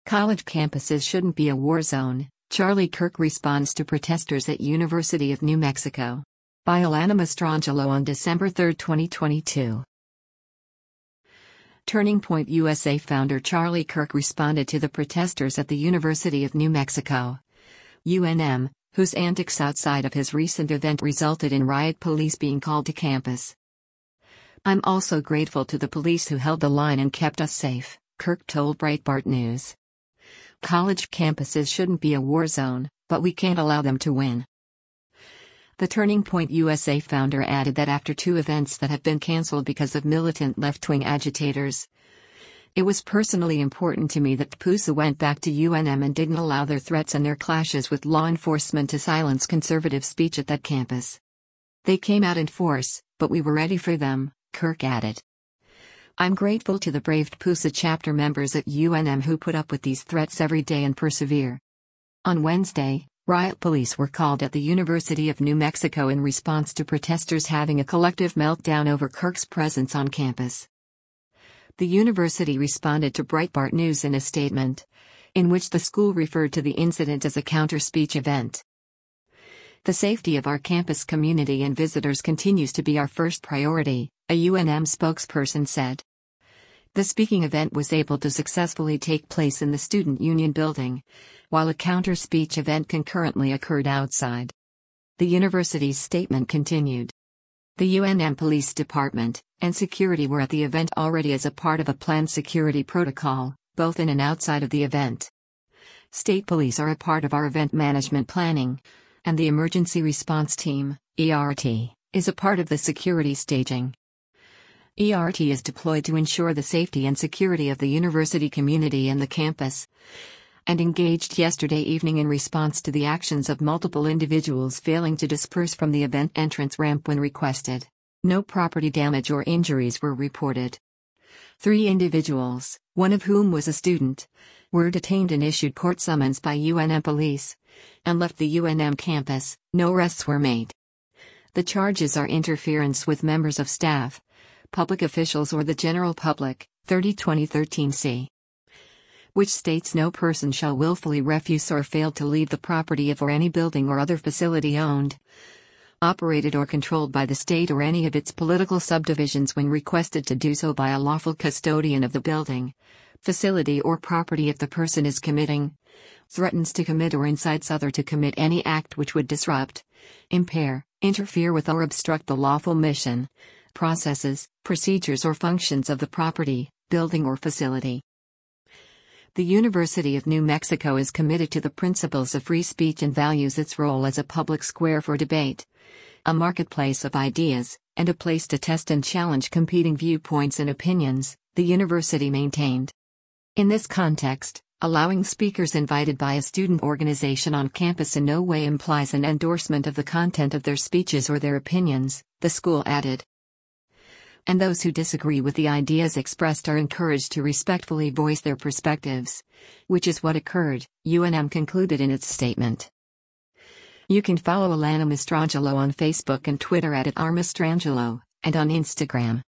College campuses shouldn't be a war zone, Charlie Kirk responds to protesters at University of New Mexico. By Alana Mastrangelo on December 3, 2022. Turning Point USA founder Charlie Kirk responded to the protesters at the University of New Mexico, UNM, whose antics outside of his recent event resulted in riot police being called to campus. "I'm also grateful to the police who held the line and kept us safe," Kirk told Breitbart News. "College campuses shouldn't be a war zone, but we can't allow them to win." The Turning Point USA founder added that after two events that have been canceled because of militant left-wing agitators, "It was personally important to me that PUSA went back to UNM and didn't allow their threats and their clashes with law enforcement to silence conservative speech at that campus. They came out in force, but we were ready for them," Kirk added. "I'm grateful to the brave PUSA chapter members at UNM who put up with these threats every day and persevere." On Wednesday, riot police were called at the University of New Mexico in response to protesters having a collective meltdown over Kirk's presence on campus. The university responded to Breitbart News in a statement, in which the school referred to the incident as a counter-speech event. "The safety of our campus community and visitors continues to be our first priority," a UNM spokesperson said. The speaking event was able to successfully take place in the Student Union building, while a counter-speech event concurrently occurred outside. The university's statement continued. The UNM Police Department and security were at the event already as a part of a planned security protocol, both in and outside of the event. "State police are a part of our event management planning, and the Emergency Response Team, ERT, is a part of the security staging. ERT is deployed to ensure the safety and security of the university community and the campus, and engaged yesterday evening in response to the actions of multiple individuals failing to disperse from the event entrance ramp when requested. No property damage or injuries were reported. 3 individuals, one of whom was a student, were detained and issued court summons by UNM police, and left the UNM campus. No arrests were made. The charges are interference with members of staff, public officials or the general public, 30/2013 C. which states no person shall willfully refuse or fail to leave the property of or any building or other facility owned, operated or controlled by the state or any of its political subdivisions when requested to do so by a lawful custodian of the building, facility or property if the person is committing, threatens to commit or incites other to commit any act which would disrupt, impair, interfere with or obstruct the lawful mission, processes, procedures or functions of the property, building or facility." The University of New Mexico is committed to the principles of free speech and values its role as a public square for debate, a marketplace of ideas, and a place to test and challenge competing viewpoints and opinions, the university maintained. In this context, allowing speakers invited by a student organization on campus in no way implies an endorsement of the content of their speeches or their opinions, the school added. And those who disagree with the ideas expressed are encouraged to respectfully voice their perspectives, which is what occurred, UNM concluded in its statement. You can follow Alana Mastrangelo on Facebook and Twitter at @rmastrangelo, and on Instagram